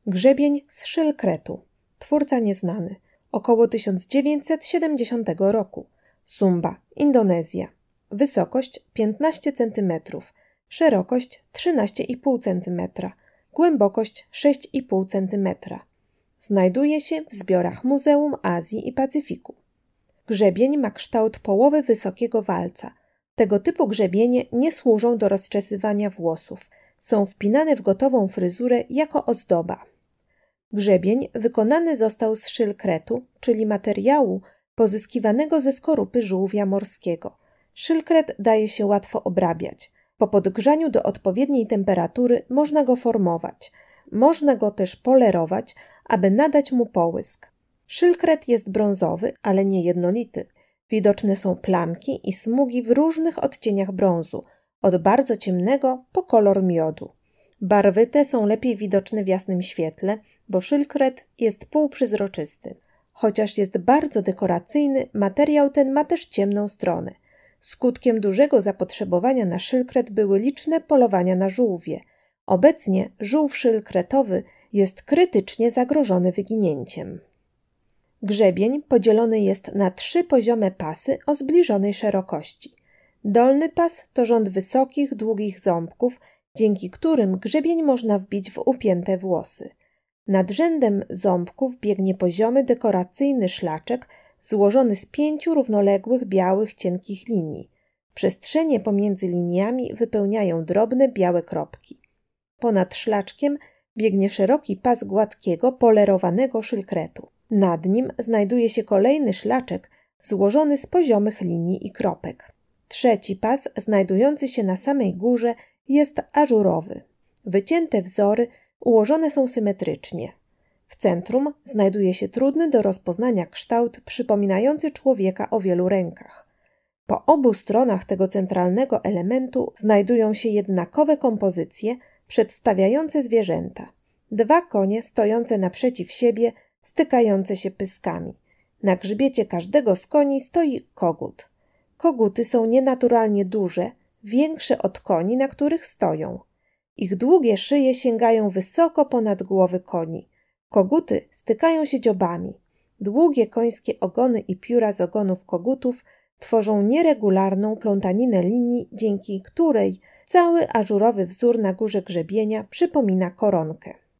Grzebień z szylkretu. Twórca nieznany. Około 1970 roku. Sumba, Indonezja. Wysokość 15 cm. Szerokość 13,5 cm. Głębokość 6,5 cm. Znajduje się w zbiorach Muzeum Azji i Pacyfiku. Grzebień ma kształt połowy wysokiego walca. Tego typu grzebienie nie służą do rozczesywania włosów. Są wpinane w gotową fryzurę jako ozdoba. Grzebień wykonany został z szylkretu, czyli materiału pozyskiwanego ze skorupy żółwia morskiego. Szylkret daje się łatwo obrabiać. Po podgrzaniu do odpowiedniej temperatury można go formować. Można go też polerować, aby nadać mu połysk. Szylkret jest brązowy, ale nie jednolity. Widoczne są plamki i smugi w różnych odcieniach brązu, od bardzo ciemnego po kolor miodu. Barwy te są lepiej widoczne w jasnym świetle, bo szylkret jest półprzezroczysty. Chociaż jest bardzo dekoracyjny, materiał ten ma też ciemną stronę. Skutkiem dużego zapotrzebowania na szylkret były liczne polowania na żółwie. Obecnie żółw szylkretowy jest krytycznie zagrożony wyginięciem. Grzebień podzielony jest na 3 poziome pasy o zbliżonej szerokości. Dolny pas to rząd wysokich, długich ząbków, dzięki którym grzebień można wbić w upięte włosy. Nad rzędem ząbków biegnie poziomy dekoracyjny szlaczek złożony z 5 równoległych białych cienkich linii. Przestrzenie pomiędzy liniami wypełniają drobne białe kropki. Ponad szlaczkiem biegnie szeroki pas gładkiego, polerowanego szylkretu. Nad nim znajduje się kolejny szlaczek złożony z poziomych linii i kropek. Trzeci pas, znajdujący się na samej górze, jest ażurowy. Wycięte wzory ułożone są symetrycznie. W centrum znajduje się trudny do rozpoznania kształt przypominający człowieka o wielu rękach. Po obu stronach tego centralnego elementu znajdują się jednakowe kompozycje przedstawiające zwierzęta. 2 konie stojące naprzeciw siebie, stykające się pyskami. Na grzbiecie każdego z koni stoi kogut. Koguty są nienaturalnie duże, większe od koni, na których stoją. Ich długie szyje sięgają wysoko ponad głowy koni. Koguty stykają się dziobami. Długie końskie ogony i pióra z ogonów kogutów tworzą nieregularną plątaninę linii, dzięki której cały ażurowy wzór na górze grzebienia przypomina koronkę.